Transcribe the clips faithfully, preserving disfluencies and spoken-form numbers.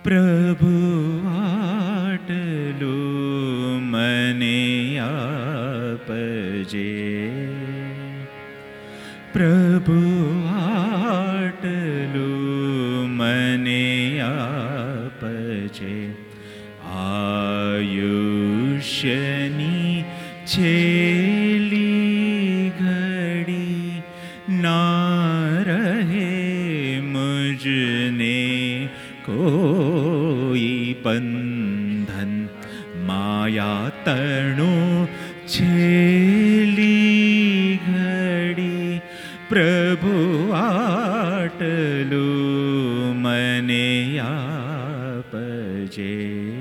પ્રભુ આટલું મને આપજે, પ્રભુ આટલું મને આપજે, આયુષ્યની છેલ્લી ઘડી ના રહે મુજને કોઈ બંધન, માયા તણું છેલ્લી ઘડી પ્રભુ આટલું મને આપજે.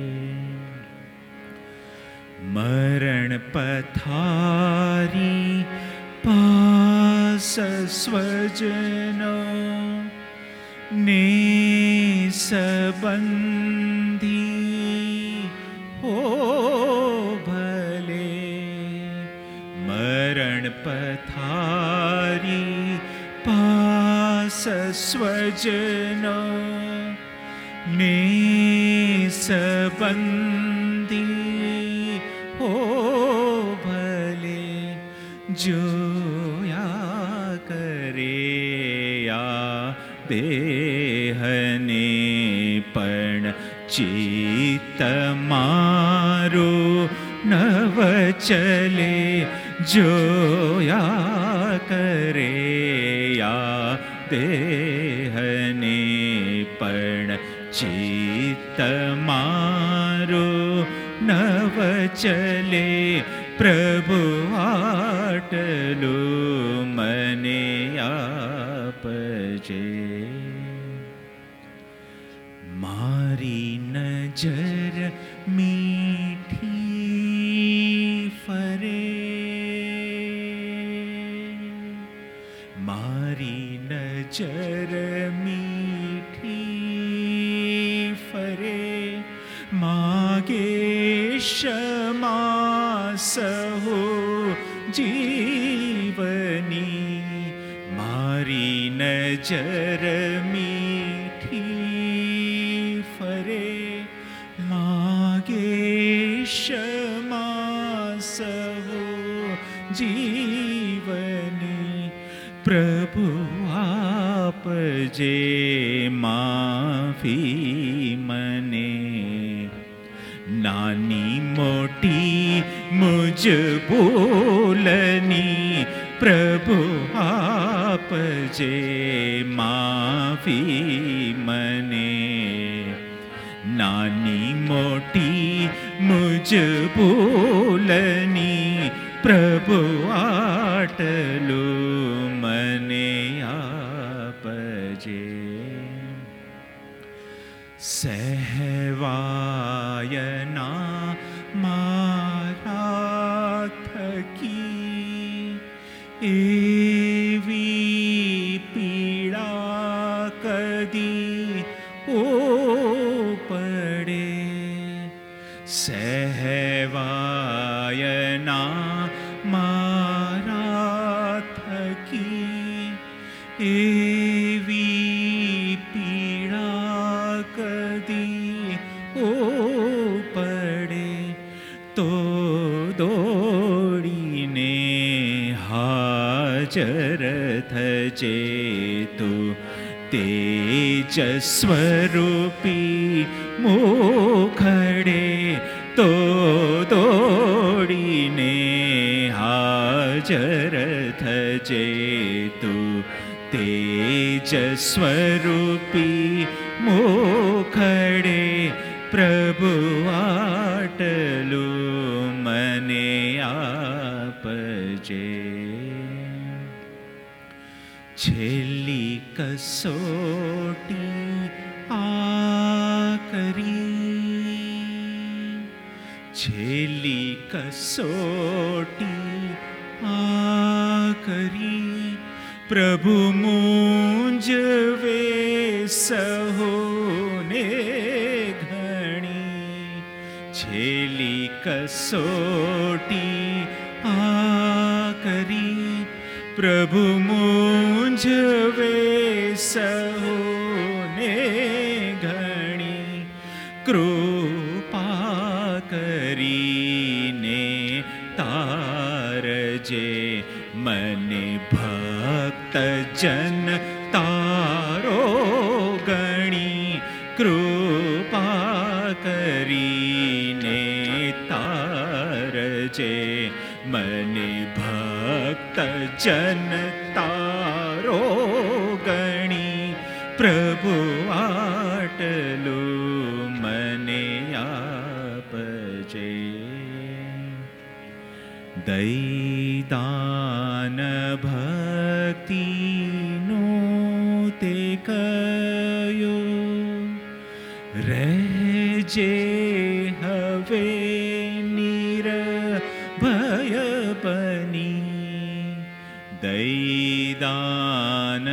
મરણ પથારી પાસ સ્વજનો ને સંબંધી હો ભલે, મરણ પથારી પાસ સ્વજનો ને સંબંધી હો ભલે, જોયા કરે આ દેહને પણ ચિત્ત મારું નવ ચલે, જોયા કરે આ દેહને પણ ચિત્ત મારું નવ ચલે, પ્રભુ આટલું મને આપજે. મારી નજર મીઠી ફરે, મારી નજર મીઠી ફરે, માગે ક્ષમા સહો જીવની, મારી નજર મીઠી ફરે, માગે ક્ષમા સહો જીવની, પ્રભુ આપજે માફી મને, નાની મોટી મુજ ભૂલની, પ્રભુ આપજે માફી મને, નાની મોટી મુજ ભૂલની, પ્રભુ આટલું મને આપજે. સહેવાયના મારા થકી એવી પીડા કદી ઓ પડે, સહેવાયના મારા થકી એવી પીડા કદી ઓ પડે, તો દોડીને હાજર થજે તું તેજ સ્વરૂપી મોખડે, તો દોડીને હાજર થજે તું તેજ સ્વરૂપી મોખડે, પ્રભુ આટલું મને આપજે. છેલ્લી કસોટી આ કરી, છેલ્લી કસોટી આ કરી, પ્રભુ મૂંઝવે સહોને ઘણી, છેલ્લી કસોટી આ કરી, પ્રભુ મૂંઝવે સહોને ઘણી, જન તારો ગણી કૃપા કરીને તારજે મને ભક્ત જન તારો ગણી પ્રભુ આટલું મને આપજે. દૈદાન ભક્તિનું તે કયું રહેજે હવે નિર્ભય બની. દૈદાન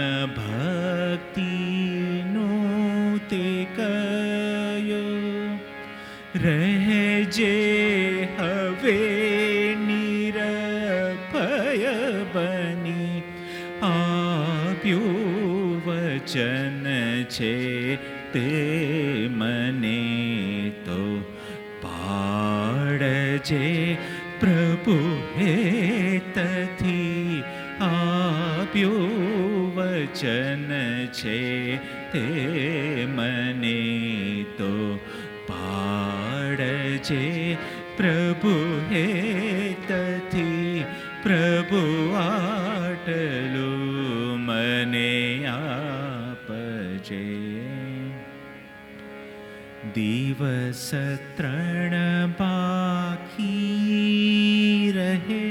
ભક્તિનું તે કયું રહેજે હવે નિર્ભય બની. આપ્યું વચન છે તે મને તો પાડજે પ્રભુ હેતથી. આપ્યું વચન છે તે મને તો પાડજે પ્રભુ હેતથી. પ્રભુ આટલું મને આપજે. દિવસ ત્રણ બાકી રહે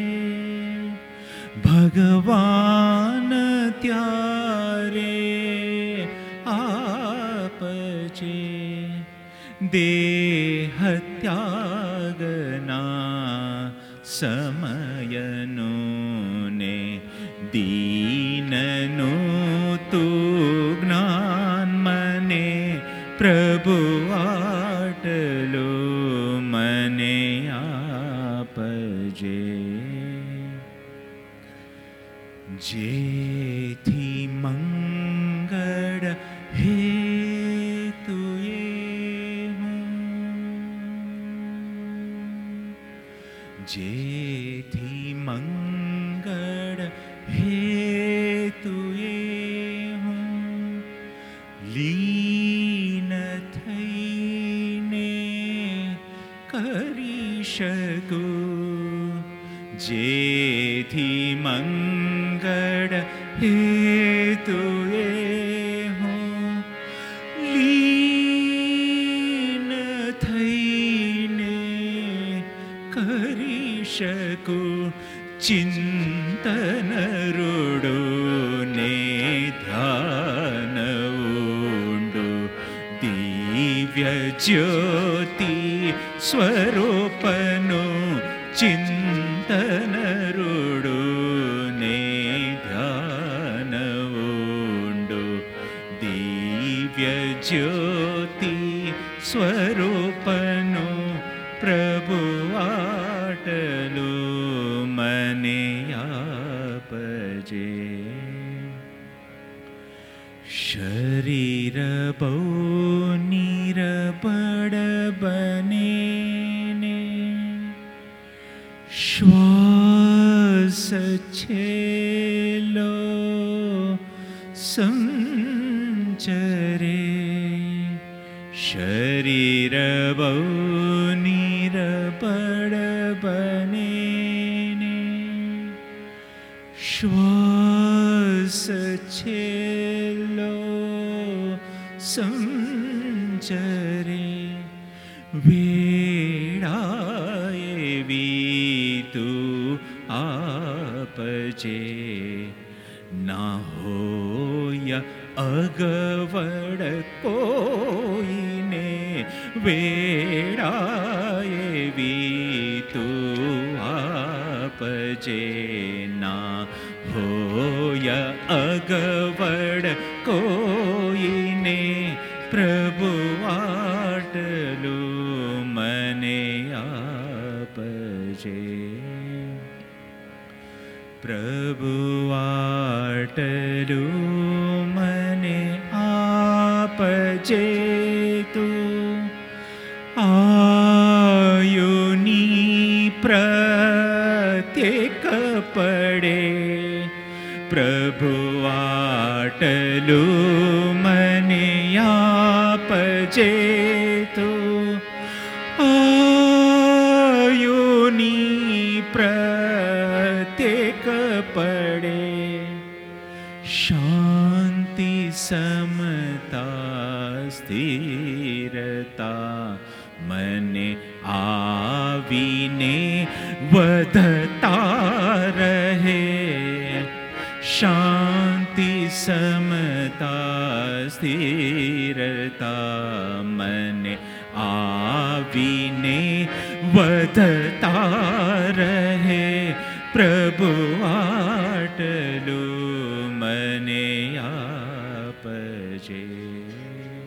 ભગવાન ત્યારે આપજે. દેહ ત્યાગના સમયનું ને દીનનું તું જ્ઞાન મને પ્રભુ આટલું મને આપજે. જેથી મંગળ હેતુએ જેથી મંગળ હેતુએ હું લીન થઈને કરી શકું. જેથી મંગળ હેતુએ હું લીન થઈને કરી શકું. ચિંતન રૂડું ને ધ્યાન ઊંડું દિવ્ય જ્યોતિ સ્વરૂપનું. ચિંતન રૂડું ને ધ્યાન ઊંડું દિવ્ય જ્યોતિ સ્વરૂપનું. પ્રભુ આટલું મને આપજે. શરીર બહુ નિર્બળ બને ને શ્વાસ છેલ્લો સંચરે. શરીર બહુ નિર્બળ બને ને શ્વાસ છેલ્લો સંચરે. વેળાએ એવી તું આપજે ના હોય અગવડ કોઈને. વેળા એવી તું આપજે ના હોય અગવડ કોઈને. પ્રભુ આટલું મને આપજે. પ્રભુ આટલું મને આપજે. તું આયુની પ્રત્યેક પડે પ્રભુ પ્રભુ આટલું મને આપજે તું, આયુની પ્રત્યેક પડે શાંતિ સમતા સ્થિરતા મને આવીને વધતા રહે. શાંતિ સમતા સ્થિરતા મને આવીને વધતા રહે. પ્રભુ આટલું મને આપજે.